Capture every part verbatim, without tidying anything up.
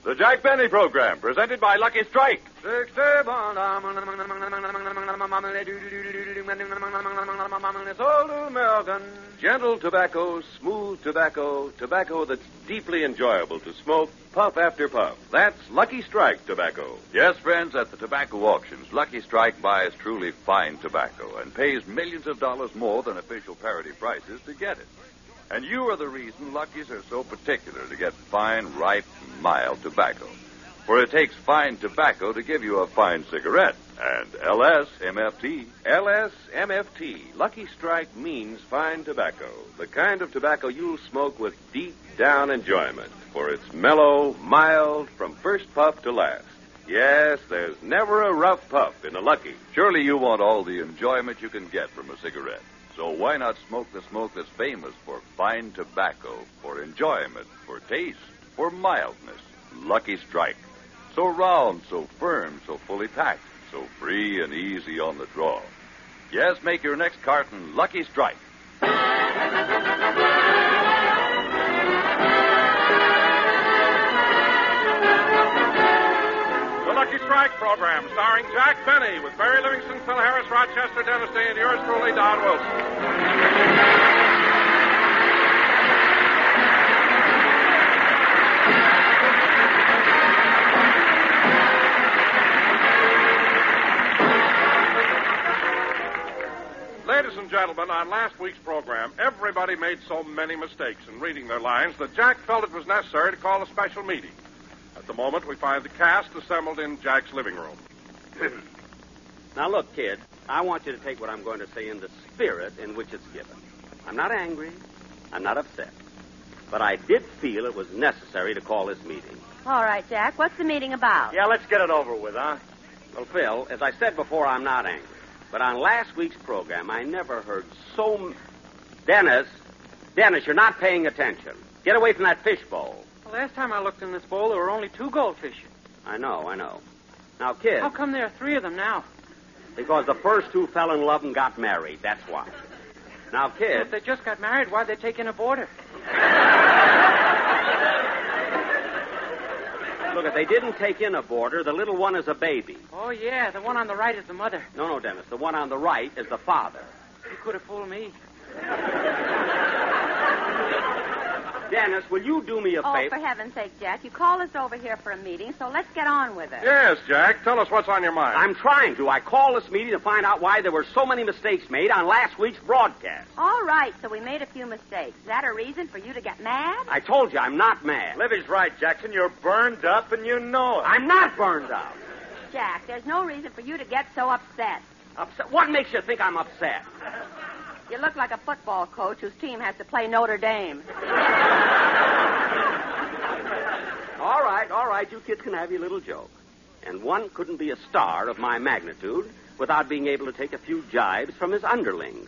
The Jack Benny Program, presented by Lucky Strike. Gentle tobacco, smooth tobacco, tobacco that's deeply enjoyable to smoke, puff after puff. That's Lucky Strike tobacco. Yes, friends, at the tobacco auctions, Lucky Strike buys truly fine tobacco and pays millions of dollars more than official parity prices to get it. And you are the reason Lucky's are so particular to get fine, ripe, mild tobacco. For it takes fine tobacco to give you a fine cigarette. And L S M F T. L S M F T. Lucky Strike means fine tobacco. The kind of tobacco you'll smoke with deep down enjoyment. For it's mellow, mild, from first puff to last. Yes, there's never a rough puff in a Lucky. Surely you want all the enjoyment you can get from a cigarette. So why not smoke the smoke that's famous for fine tobacco, for enjoyment, for taste, for mildness? Lucky Strike. So round, so firm, so fully packed, so free and easy on the draw. Yes, make your next carton Lucky Strike. Lucky Strike program starring Jack Benny with Barry Livingston, Phil Harris, Rochester, Dennis Day, and yours truly, Don Wilson. Ladies and gentlemen, on last week's program, everybody made so many mistakes in reading their lines that Jack felt it was necessary to call a special meeting. At the moment, we find the cast assembled in Jack's living room. Now, look, kid, I want you to take what I'm going to say in the spirit in which it's given. I'm not angry. I'm not upset. But I did feel it was necessary to call this meeting. All right, Jack. What's the meeting about? Yeah, let's get it over with, huh? Well, Phil, as I said before, I'm not angry. But on last week's program, I never heard so... M- Dennis, Dennis, you're not paying attention. Get away from that fishbowl. Last time I looked in this bowl, there were only two goldfish. I know, I know. Now, kid... How come there are three of them now? Because the first two fell in love and got married, that's why. Now, kid... Well, if they just got married, why'd they take in a boarder? Look, if they didn't take in a boarder, the little one is a baby. Oh, yeah, the one on the right is the mother. No, no, Dennis, the one on the right is the father. You could have fooled me. Dennis, will you do me a oh, favor? Oh, for heaven's sake, Jack. You called us over here for a meeting, so let's get on with it. Yes, Jack. Tell us what's on your mind. I'm trying to. I called this meeting to find out why there were so many mistakes made on last week's broadcast. All right, so we made a few mistakes. Is that a reason for you to get mad? I told you I'm not mad. Livy's right, Jackson. You're burned up and you know it. I'm not burned up. Jack, there's no reason for you to get so upset. Upset? What makes you think I'm upset? You look like a football coach whose team has to play Notre Dame. All right, all right. You kids can have your little joke. And one couldn't be a star of my magnitude without being able to take a few jibes from his underlings.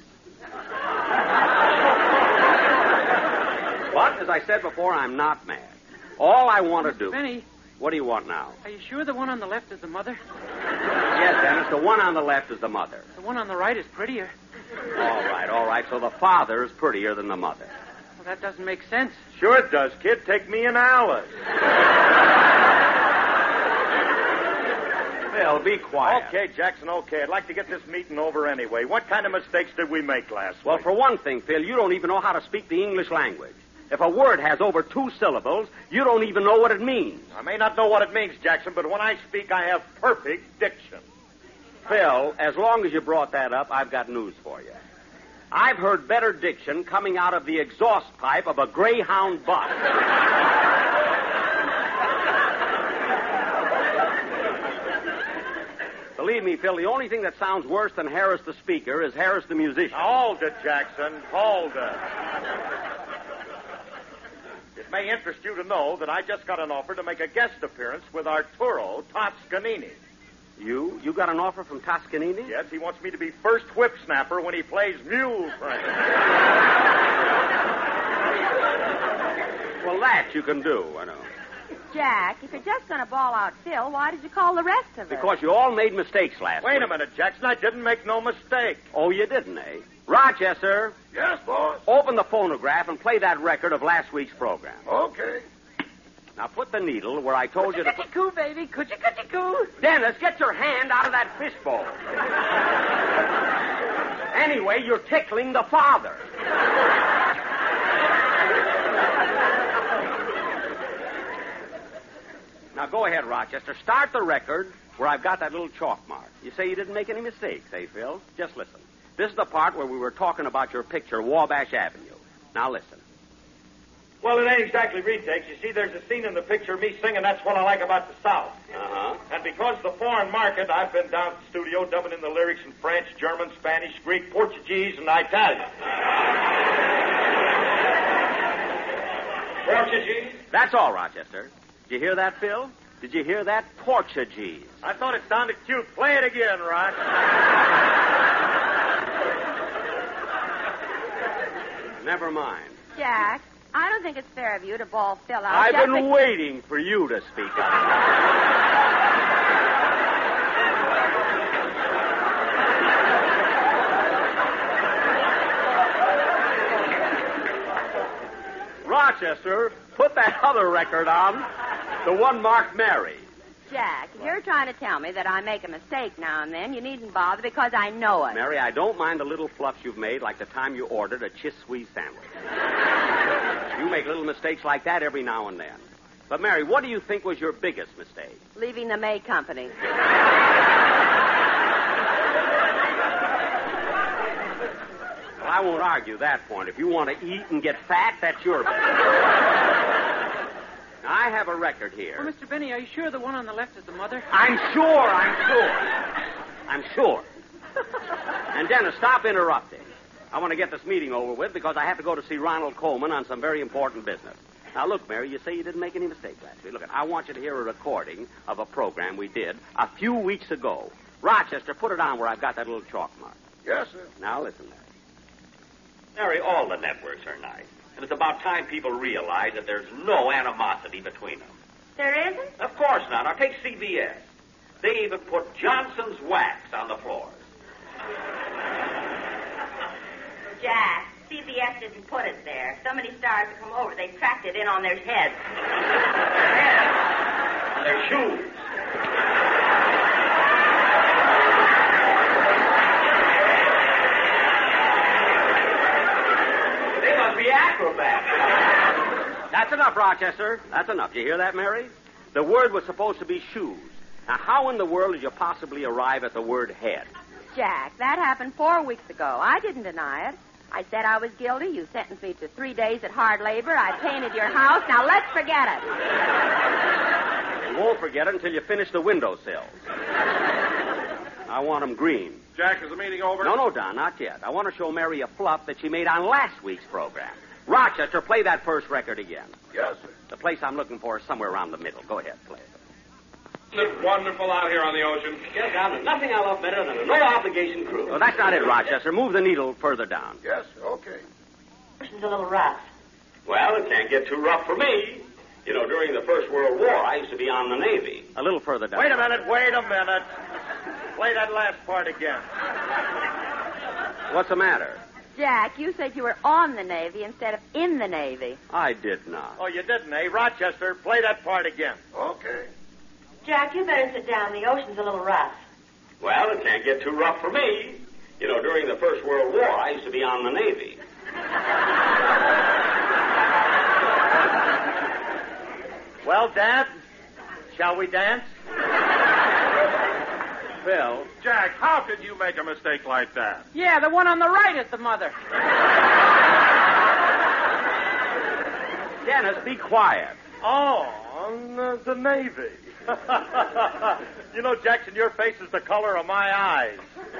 But, as I said before, I'm not mad. All I want to do... Benny. What do you want now? Are you sure the one on the left is the mother? Yes, Dennis, the one on the left is the mother. The one on the right is prettier. All right, all right. So the father is prettier than the mother. Well, that doesn't make sense. Sure it does, kid. Take me and Alice. Phil, be quiet. Okay, Jackson, okay. I'd like to get this meeting over anyway. What kind of mistakes did we make last Well, week? for one thing, Phil, you don't even know how to speak the English language. If a word has over two syllables, you don't even know what it means. I may not know what it means, Jackson, but when I speak, I have perfect diction. Phil, as long as you brought that up, I've got news for you. I've heard better diction coming out of the exhaust pipe of a Greyhound bus. Believe me, Phil, the only thing that sounds worse than Harris the speaker is Harris the musician. Hold it, Jackson. Hold it. It may interest you to know that I just got an offer to make a guest appearance with Arturo Toscanini. You? You got an offer from Toscanini? Yes, he wants me to be first whip snapper when he plays mule train. Well, that you can do, I know. Jack, if you're just going to ball out Phil, why did you call the rest of us? Because you all made mistakes last Wait week. a minute, Jackson. I didn't make no mistake. Oh, you didn't, eh? Rochester. Yes, boss. Open the phonograph and play that record of last week's program. Okay. Now, Now put the needle where I told you to put... Coo, baby. Coochie coochie coo. Dennis, get your hand out of that fishbowl. Anyway, you're tickling the father. Now go ahead, Rochester. Start the record where I've got that little chalk mark. You say you didn't make any mistakes, eh, Phil? Just listen. This is the part where we were talking about your picture, Wabash Avenue. Now listen. Well, it ain't exactly retakes. You see, there's a scene in the picture of me singing That's What I Like About the South. Uh-huh. And because of the foreign market, I've been down to the studio dubbing in the lyrics in French, German, Spanish, Greek, Portuguese, and Italian. Portuguese? That's all, Rochester. Did you hear that, Phil? Did you hear that? Portuguese. I thought it sounded cute. Play it again, Roch. Never mind. Jack, I don't think it's fair of you to ball Phil out. I've just been be- waiting for you to speak up. Rochester, put that other record on, the one marked Mary. Jack, if you're trying to tell me that I make a mistake now and then, you needn't bother because I know it. Mary, I don't mind the little fluffs you've made, like the time you ordered a Chiss Squeeze sandwich. You make little mistakes like that every now and then. But, Mary, what do you think was your biggest mistake? Leaving the May Company. Well, I won't argue that point. If you want to eat and get fat, that's your business. Now, I have a record here. Well, Mister Benny, are you sure the one on the left is the mother? I'm sure, I'm sure. I'm sure. And, Dennis, stop interrupting. I want to get this meeting over with because I have to go to see Ronald Coleman on some very important business. Now, look, Mary, you say you didn't make any mistakes last week. Look, I want you to hear a recording of a program we did a few weeks ago. Rochester, put it on where I've got that little chalk mark. Yes, sir. Now, listen, Mary. Mary, all the networks are nice. And it's about time people realize that there's no animosity between them. There isn't? Of course not. Now, take C B S. They even put Johnson's wax on the floors. Jack, C B S didn't put it there. So many stars have come over, they tracked it in on their heads. On their shoes. They must be acrobats. That's enough, Rochester. That's enough. Did you hear that, Mary? The word was supposed to be shoes. Now, how in the world did you possibly arrive at the word head? Jack, that happened four weeks ago. I didn't deny it. I said I was guilty. You sentenced me to three days at hard labor. I painted your house. Now, let's forget it. You won't forget it until you finish the windowsills. I want them green. Jack, is the meeting over? No, no, Don, not yet. I want to show Mary a fluff that she made on last week's program. Rochester, play that first record again. Yes, sir. The place I'm looking for is somewhere around the middle. Go ahead, play it. Isn't it wonderful out here on the ocean? Yes, Don, there's nothing I love better than a no-obligation cruise. Well, that's not it, Rochester. Move the needle further down. Yes, sir. Okay. Ocean's a little rough. Well, it can't get too rough for me. You know, during the First World War, I used to be on the Navy. A little further down. Wait a minute, wait a minute. Play that last part again. What's the matter? Jack, you said you were on the Navy instead of in the Navy. I did not. Oh, you didn't, eh? Rochester, play that part again. Okay. Jack, you better sit down. The ocean's a little rough. Well, it can't get too rough for me. You know, during the First World War, I used to be on the Navy. Well, Dad, shall we dance? Phil. Jack, how could you make a mistake like that? Yeah, the one on the right is the mother. Dennis, be quiet. Oh, on uh, the Navy. You know, Jackson, your face is the color of my eyes.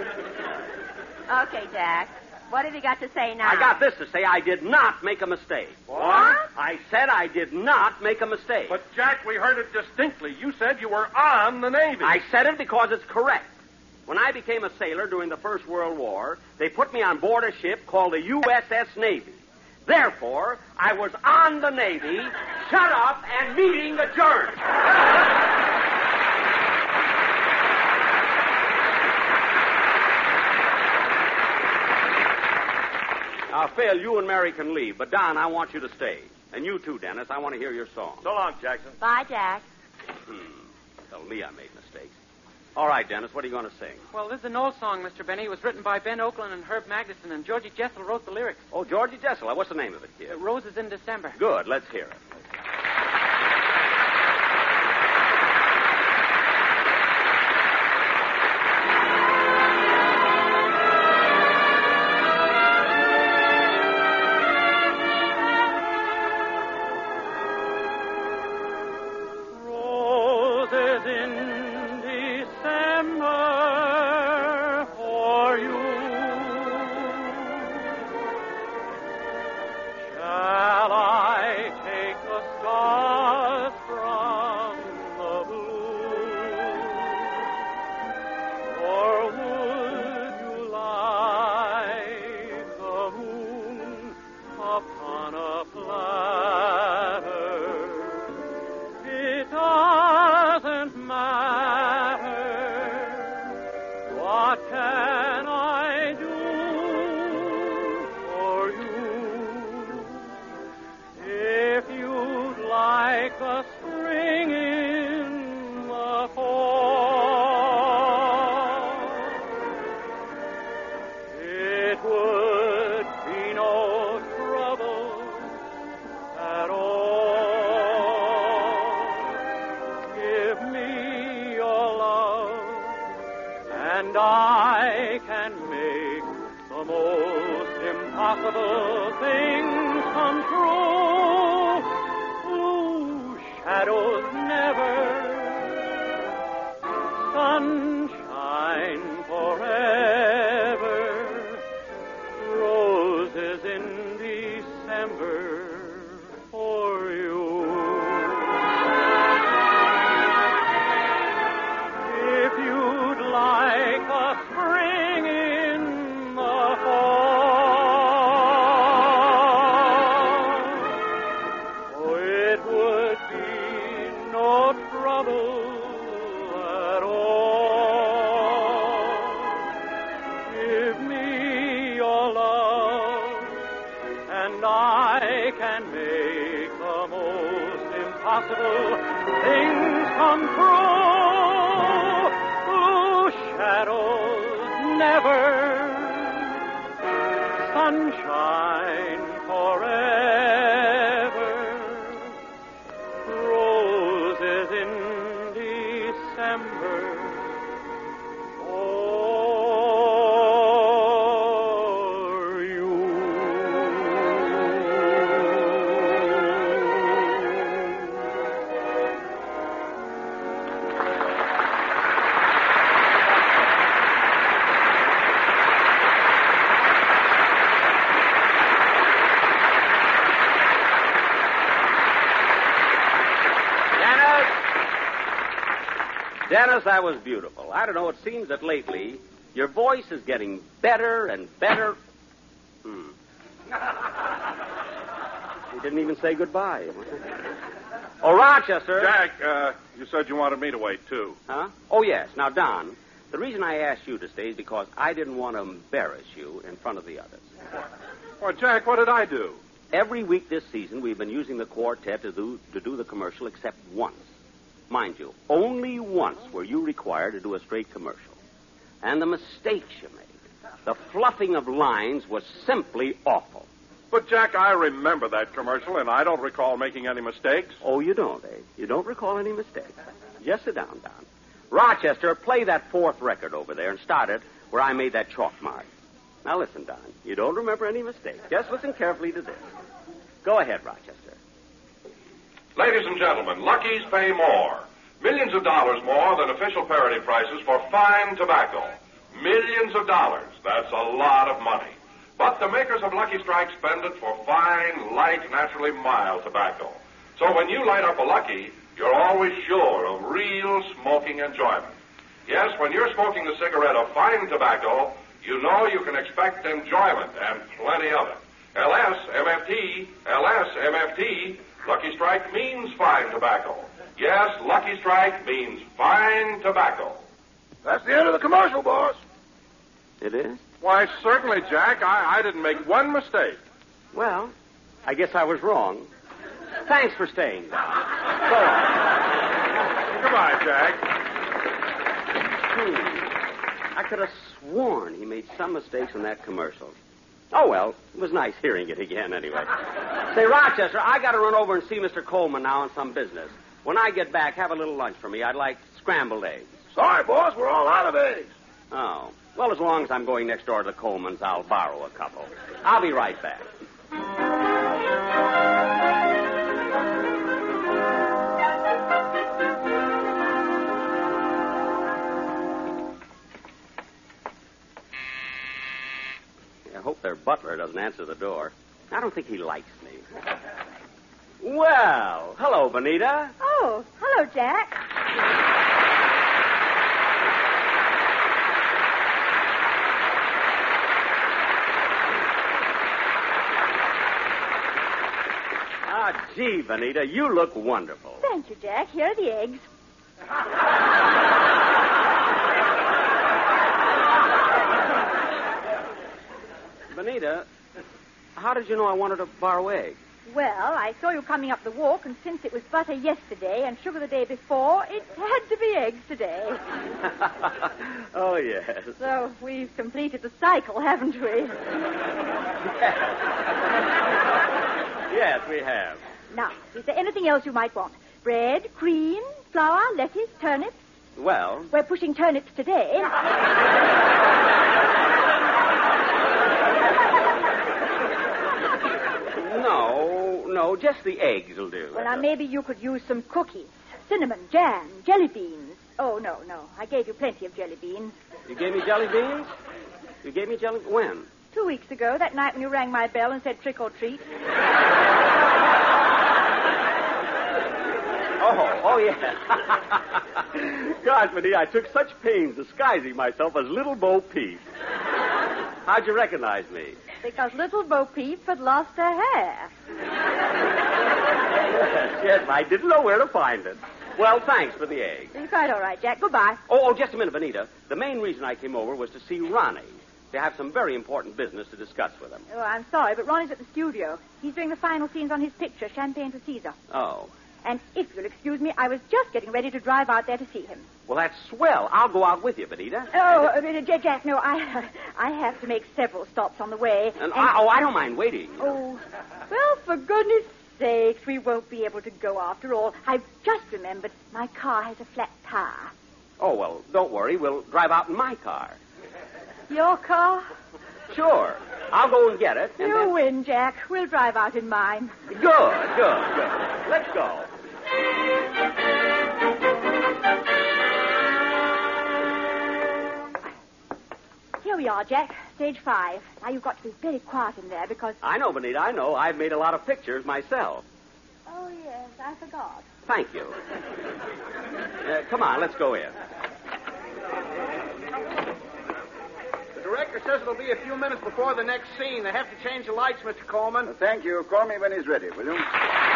Okay, Jack. What have you got to say now? I got this to say. I did not make a mistake. What? I said I did not make a mistake. But, Jack, we heard it distinctly. You said you were on the Navy. I said it because it's correct. When I became a sailor during the First World War, they put me on board a ship called the U S S Navy. Therefore, I was on the Navy. Shut up and meeting adjourned. Now, Phil, you and Mary can leave, but Don, I want you to stay. And you too, Dennis. I want to hear your song. So long, Jackson. Bye, Jack. Hmm. Tell me I made mistakes. All right, Dennis, what are you going to sing? Well, this is an old song, Mister Benny. It was written by Ben Oakland and Herb Magnuson, and Georgie Jessel wrote the lyrics. Oh, Georgie Jessel. What's the name of it, kid? Uh, Roses in December. Good. Let's hear it. And I can make the most impossible things come true. Blue shadows never, sunshine forever, roses in December for you. If you'd like a spring in the fall, oh, it would be no trouble at all. Give me your love, and I can make the most impossible things come true. Blue shadows never, sunshine forever, roses in December for you. Dennis! Dennis, that was beautiful. I don't know, it seems that lately your voice is getting better and better. Hmm. You didn't even say goodbye. Oh, Rochester. Jack, uh, you said you wanted me to wait, too. Huh? Oh, yes. Now, Don, the reason I asked you to stay is because I didn't want to embarrass you in front of the others. Well, Jack, what did I do? Every week this season, we've been using the quartet to do, to do the commercial except once. Mind you, only once were you required to do a straight commercial. And the mistakes you made, the fluffing of lines was simply awful. But, Jack, I remember that commercial, and I don't recall making any mistakes. Oh, you don't, eh? You don't recall any mistakes. Just sit down, Don. Rochester, play that fourth record over there and start it where I made that chalk mark. Now listen, Don. You don't remember any mistakes. Just listen carefully to this. Go ahead, Rochester. Ladies and gentlemen, Lucky's pay more. Millions of dollars more than official parity prices for fine tobacco. Millions of dollars. That's a lot of money. But the makers of Lucky Strike spend it for fine, light, naturally mild tobacco. So when you light up a Lucky, you're always sure of real smoking enjoyment. Yes, when you're smoking the cigarette of fine tobacco, you know you can expect enjoyment and plenty of it. L S M F T, L S M F T, Lucky Strike means fine tobacco. Yes, Lucky Strike means fine tobacco. That's the end of the commercial, boss. It is? Why, certainly, Jack. I, I didn't make one mistake. Well, I guess I was wrong. Thanks for staying, Don. So long. Goodbye, Jack. Hmm. I could have sworn he made some mistakes in that commercial. Oh, well, it was nice hearing it again anyway. Say, Rochester, I got to run over and see Mister Coleman now on some business. When I get back, have a little lunch for me. I'd like scrambled eggs. Sorry, boss, we're all out of eggs. Oh. Well, as long as I'm going next door to the Colemans, I'll borrow a couple. I'll be right back. I hope their butler doesn't answer the door. I don't think he likes me. Well, hello, Benita. Oh, hello, Jack. Ah, gee, Benita, you look wonderful. Thank you, Jack. Here are the eggs. Benita, how did you know I wanted to borrow eggs? Well, I saw you coming up the walk, and since it was butter yesterday and sugar the day before, it had to be eggs today. Oh, yes. So we've completed the cycle, haven't we? Yes. Yes, we have. Now, is there anything else you might want? Bread, cream, flour, lettuce, turnips? Well... We're pushing turnips today. No, no, just the eggs will do. Well, now, maybe you could use some cookies. Cinnamon, jam, jelly beans. Oh, no, no. I gave you plenty of jelly beans. You gave me jelly beans? You gave me jelly... When? Two weeks ago, that night when you rang my bell and said trick or treat. Oh, oh, yeah. Gosh, Benita, I took such pains disguising myself as Little Bo Peep. How'd you recognize me? Because Little Bo Peep had lost her hair. Yes, yes, I didn't know where to find it. Well, thanks for the egg. You're quite all right, Jack. Goodbye. Oh, oh, just a minute, Benita. The main reason I came over was to see Ronnie. To have some very important business to discuss with him. Oh, I'm sorry, but Ronnie's at the studio. He's doing the final scenes on his picture, Champagne for Caesar. Oh. And if you'll excuse me, I was just getting ready to drive out there to see him. Well, that's swell. I'll go out with you, Benita. Oh, uh, Jack, Jack, no, I I have to make several stops on the way. And, and... I, oh, I don't mind waiting. Oh, well, for goodness sakes, we won't be able to go after all. I've just remembered my car has a flat tire. Oh, well, don't worry. We'll drive out in my car. Your car? Sure. I'll go and get it. And you then... win, Jack. We'll drive out in mine. Good, good, good. Let's go. Here we are, Jack. Stage five. Now, you've got to be very quiet in there because... I know, Benita, I know. I've made a lot of pictures myself. Oh, yes, I forgot. Thank you. Uh, come on, let's go in. The director says it'll be a few minutes before the next scene. They have to change the lights, Mister Coleman. Well, thank you. Call me when he's ready, will you?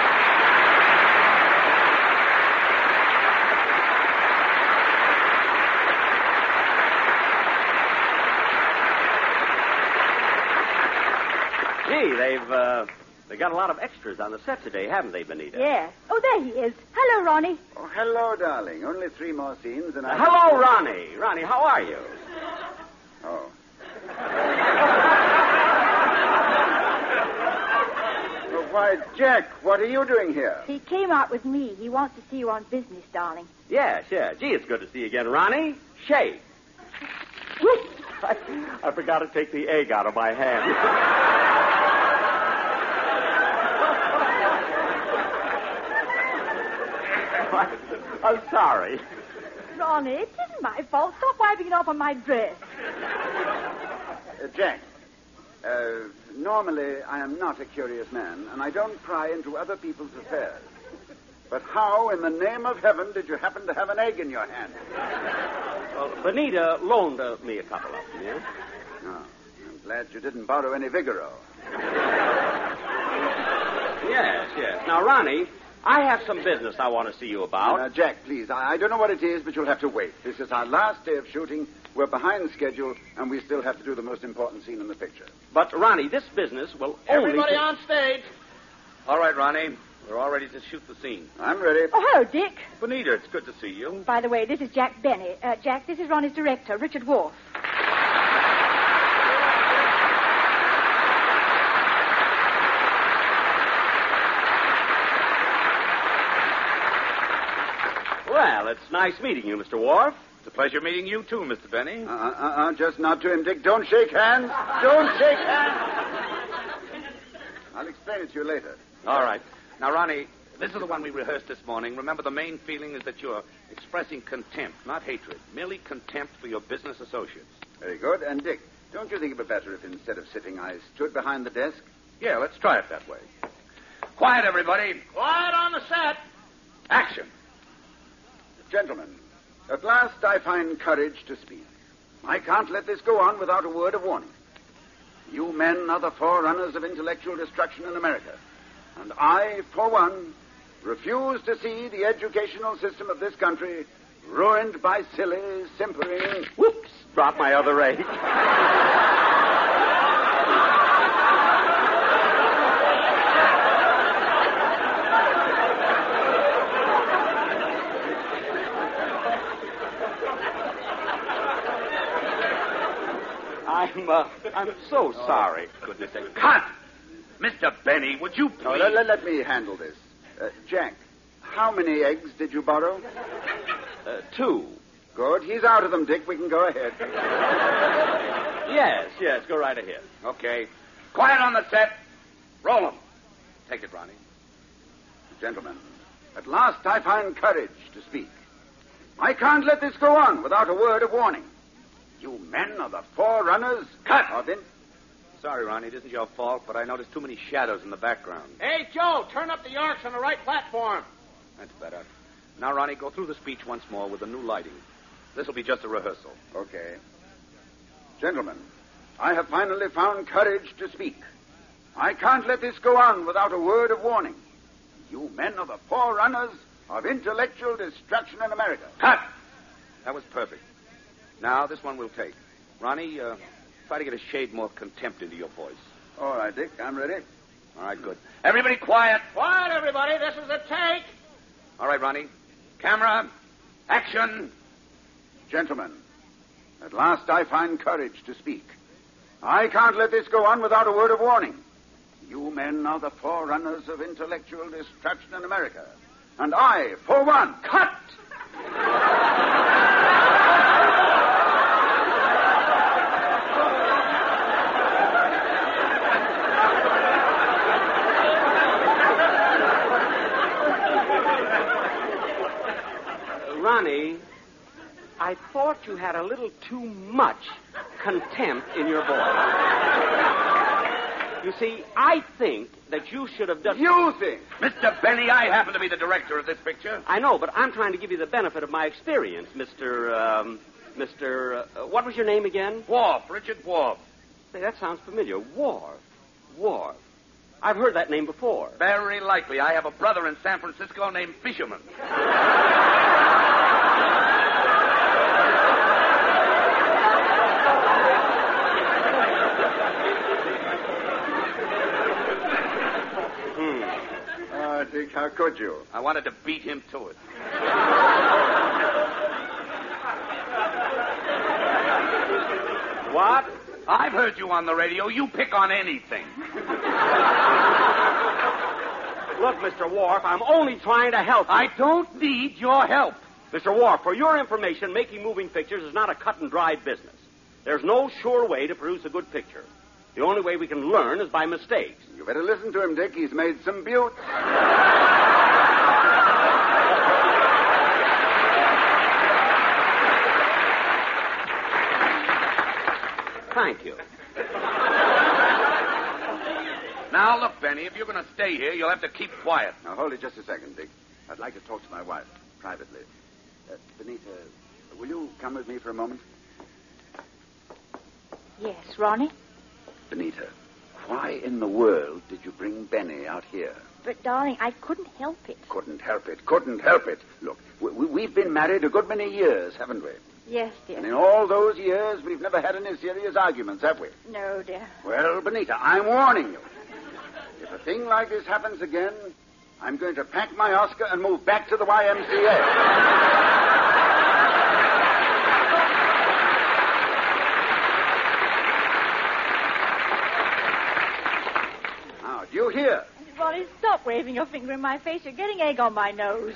Gee, they've, uh, they got a lot of extras on the set today, haven't they, Benita? Yes. Oh, there he is. Hello, Ronnie. Oh, hello, darling. Only three more scenes and I... Uh, hello, Ronnie. Ronnie, how are you? Oh. Oh, why, Jack, what are you doing here? He came out with me. He wants to see you on business, darling. Yes, yeah. Gee, it's good to see you again, Ronnie. Shake. I, I forgot to take the egg out of my hand. I'm sorry. Ronnie, it isn't my fault. Stop wiping it off on my dress. Uh, Jack, uh, normally I am not a curious man, and I don't pry into other people's affairs. But how in the name of heaven did you happen to have an egg in your hand? Well, Benita loaned uh, me a couple of them, yeah? Oh, I'm glad you didn't borrow any Vigoro. Yes, yes. Now, Ronnie, I have some business I want to see you about. Uh, Jack, please, I, I don't know what it is, but you'll have to wait. This is our last day of shooting. We're behind schedule, and we still have to do the most important scene in the picture. But, Ronnie, this business will Everybody only... on stage. All right, Ronnie. We're all ready to shoot the scene. I'm ready. Oh, hello, Dick. Bonita, it's good to see you. By the way, this is Jack Benny. Uh, Jack, this is Ronnie's director, Richard Wolfe. Well, it's nice meeting you, Mister Worf. It's a pleasure meeting you, too, Mister Benny. Uh, uh, uh, just nod to him, Dick. Don't shake hands. Don't shake hands. I'll explain it to you later. All right. Now, Ronnie, this is the one we rehearsed this morning. Remember, the main feeling is that you're expressing contempt, not hatred. Merely contempt for your business associates. Very good. And, Dick, don't you think it would be better if instead of sitting, I stood behind the desk? Yeah, let's try it that way. Quiet, everybody. Quiet on the set. Action. Gentlemen, at last I find courage to speak. I can't let this go on without a word of warning. You men are the forerunners of intellectual destruction in America. And I, for one, refuse to see the educational system of this country ruined by silly, simpering... Whoops! Dropped my other rake. I'm, uh, I'm so sorry. Goodness sake. Cut! Mister Benny, would you please... No, let, let, let me handle this. Uh, Jack, how many eggs did you borrow? Uh, two. Good. He's out of them, Dick. We can go ahead. Yes, yes, go right ahead. Okay. Quiet on the set. Roll 'em. Take it, Ronnie. Gentlemen, at last I find courage to speak. I can't let this go on without a word of warning. You men are the forerunners... Cut! Of in... Sorry, Ronnie, it isn't your fault, but I noticed too many shadows in the background. Hey, Joe, turn up the arcs on the right platform. That's better. Now, Ronnie, go through the speech once more with the new lighting. This will be just a rehearsal. Okay. Gentlemen, I have finally found courage to speak. I can't let this go on without a word of warning. You men are the forerunners of intellectual destruction in America. Cut! That was perfect. Now, this one we'll take. Ronnie, uh, try to get a shade more contempt into your voice. All right, Dick, I'm ready. All right, good. Everybody quiet. Quiet, everybody. This is a take. All right, Ronnie. Camera. Action. Gentlemen, at last I find courage to speak. I can't let this go on without a word of warning. You men are the forerunners of intellectual destruction in America. And I, for one... Cut! Ronnie, I thought you had a little too much contempt in your voice. You see, I think that you should have done... You think? Mister Benny, I happen to be the director of this picture. I know, but I'm trying to give you the benefit of my experience, Mister, um, Mister, uh, what was your name again? Worf, Richard Worf. Say, that sounds familiar. Worf. Worf. I've heard that name before. Very likely. I have a brother in San Francisco named Fisherman. Oh, Dick, how could you? I wanted to beat him to it. What? I've heard you on the radio. You pick on anything. Look, Mister Worf, I'm only trying to help you. I don't need your help. Mister Worf, for your information, making moving pictures is not a cut and dried business. There's no sure way to produce a good picture. The only way we can learn is by mistakes. You better listen to him, Dick. He's made some buttes. Thank you. Now, look, Benny, if you're going to stay here, you'll have to keep quiet. Now, hold it just a second, Dick. I'd like to talk to my wife, privately. Uh, Benita, will you come with me for a moment? Yes, Ronnie? Benita, why in the world did you bring Benny out here? But, darling, I couldn't help it. Couldn't help it. Couldn't help it. Look, we, we, we've been married a good many years, haven't we? Yes, dear. And in all those years, we've never had any serious arguments, have we? No, dear. Well, Benita, I'm warning you. If a thing like this happens again, I'm going to pack my Oscar and move back to the Y M C A. Do you hear? Ronnie, stop waving your finger in my face. You're getting egg on my nose.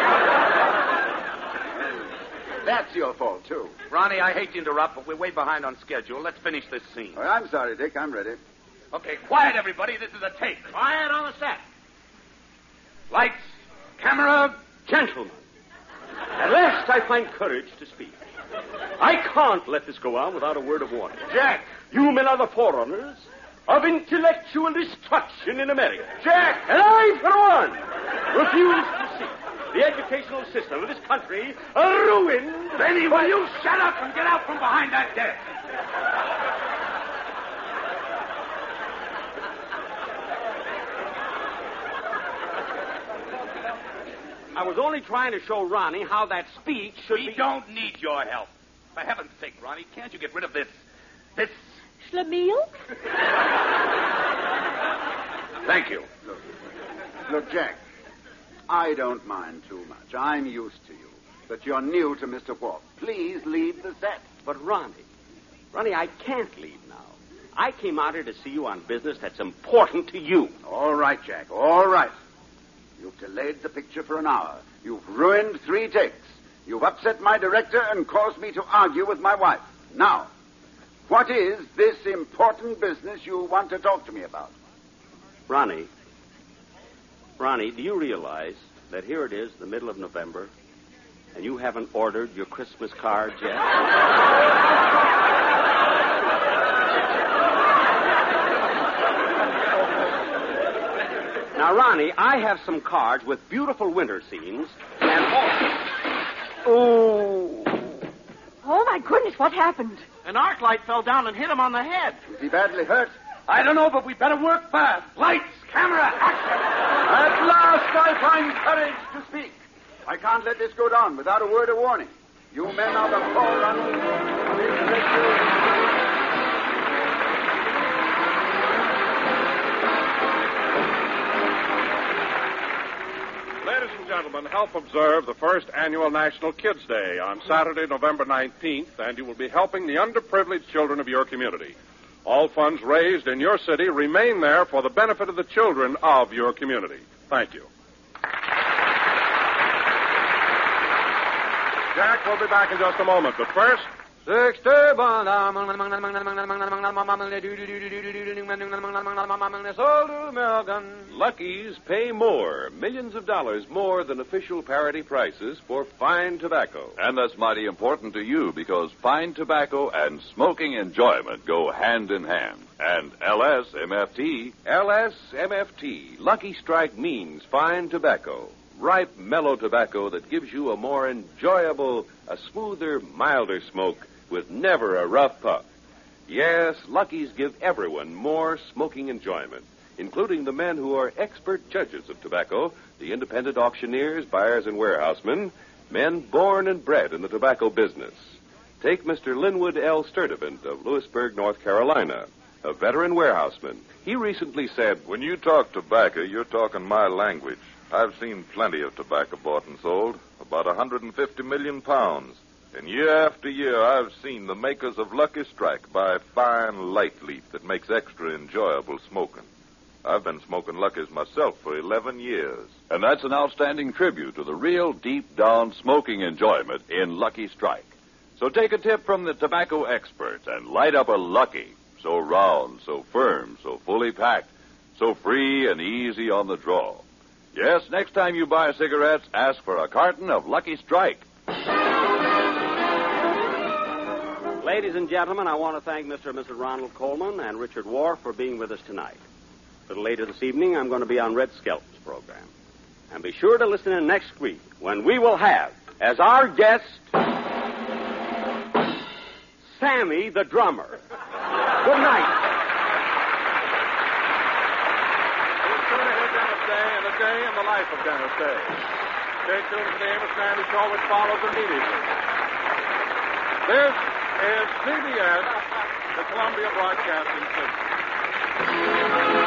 That's your fault, too. Ronnie, I hate to interrupt, but we're way behind on schedule. Let's finish this scene. Oh, I'm sorry, Dick. I'm ready. Okay, quiet, everybody. This is a take. Quiet on the set. Lights, camera, Gentlemen, at last I find courage to speak. I can't let this go on without a word of warning. Jack! You men are the forerunners of intellectual destruction in America. Jack! And I, for one, refuse to see the educational system of this country ruined. Benny, will you shut up and get out from behind that desk? I was only trying to show Ronnie how that speech should we be... We don't need your help. For heaven's sake, Ronnie, can't you get rid of this... this... Schlemiel? Thank you. Look, look, Jack, I don't mind too much. I'm used to you. But you're new to Mister Wharf. Please leave the set. But, Ronnie, Ronnie, I can't leave now. I came out here to see you on business that's important to you. All right, Jack, all right. You've delayed the picture for an hour. You've ruined three takes. You've upset my director and caused me to argue with my wife. Now, what is this important business you want to talk to me about? Ronnie, Ronnie, do you realize that here it is, the middle of November, and you haven't ordered your Christmas cards yet? Now, Ronnie, I have some cards with beautiful winter scenes and all... Oh. Oh, my goodness, what happened? An arc light fell down and hit him on the head. Is he badly hurt? I don't know, but we better work fast. Lights, camera, action! At last I find courage to speak. I can't let this go down without a word of warning. You men are the forerunners. Ladies and gentlemen, help observe the first annual National Kids Day on Saturday, November nineteenth, and you will be helping the underprivileged children of your community. All funds raised in your city remain there for the benefit of the children of your community. Thank you. Jack will be back in just a moment, but first... Lucky's pay more, millions of dollars more than official parity prices for fine tobacco. And that's mighty important to you because fine tobacco and smoking enjoyment go hand in hand. And L S M F T... L S M F T, Lucky Strike means fine tobacco. Ripe, mellow tobacco that gives you a more enjoyable, a smoother, milder smoke with never a rough puff. Yes, Lucky's give everyone more smoking enjoyment, including the men who are expert judges of tobacco, the independent auctioneers, buyers, and warehousemen, men born and bred in the tobacco business. Take Mister Linwood L. Sturdivant of Lewisburg, North Carolina, a veteran warehouseman. He recently said, "When you talk tobacco, you're talking my language. I've seen plenty of tobacco bought and sold, about one hundred fifty million pounds. And year after year, I've seen the makers of Lucky Strike buy fine light leaf that makes extra enjoyable smoking. I've been smoking Lucky's myself for eleven years. And that's an outstanding tribute to the real deep-down smoking enjoyment in Lucky Strike. So take a tip from the tobacco experts and light up a Lucky. So round, so firm, so fully packed, so free and easy on the draw. Yes, next time you buy cigarettes, ask for a carton of Lucky Strike." Ladies and gentlemen, I want to thank Mister and Missus Ronald Coleman and Richard Wharf for being with us tonight. A little later this evening, I'm going to be on Red Skelton's program. And be sure to listen in next week when we will have, as our guest, Sammy the drummer. Good night. And a day in the life of Dennis Day. Stay tuned to the Amos Sandy Show, which follows immediately. This is C B S, the Columbia Broadcasting System.